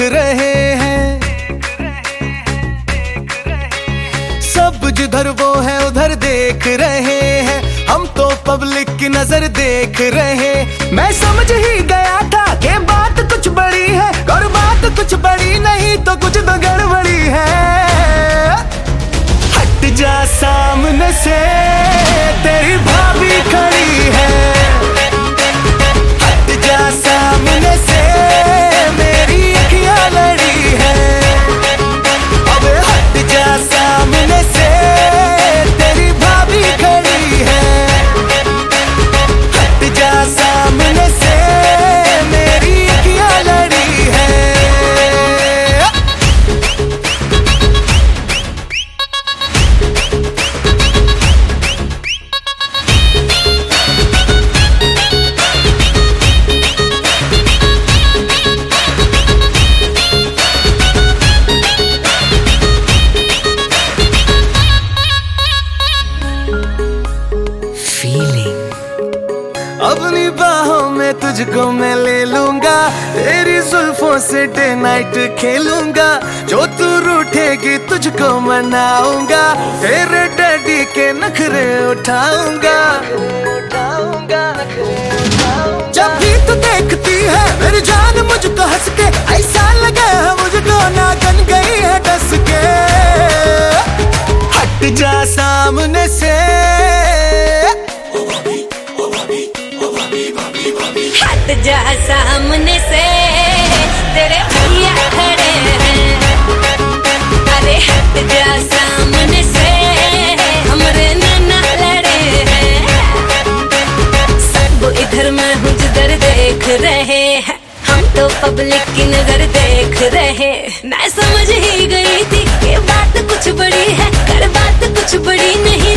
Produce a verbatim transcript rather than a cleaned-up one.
रहे हैं। सब जिधर वो है उधर देख रहे हैं, हम तो पब्लिक की नजर देख रहे। मैं समझ ही गया था कि बात कुछ बड़ी है, और बात कुछ बड़ी नहीं तो कुछ तो गड़बड़ी है। हट जा सामने से, तेरी भाभी खड़ी है। हट जा सामने से, मेरी अखियां लड़ी है। अबे हट जा सामने से, तेरी भाभी खड़ी है। हट जा सामने से, मेरी अखियां लड़ी है। अपनी बाहों में तुझको मैं ले लूंगा, तेरी जुल्फों से डे नाइट खेलूंगा। जो तू रूठेगी तुझको मनाऊंगा, तेरे डैडी के नखरे उठाऊंगा। जब भी तू देखती है मेरी जान मुझको हंस के, ऐसा लगे है मुझको नागन गई है डस के। हट जा सामने से, हट जा सामने से, तेरे भैया खड़े हैं। अरे हट जा सामने से, हमरे नाना लड़े हैं। सब इधर मैं हूँ जिधर देख रहे हैं, हम तो पब्लिक की नजर देख रहे। मैं समझ ही गई थी कि बात कुछ बड़ी है, कर बात कुछ बड़ी नहीं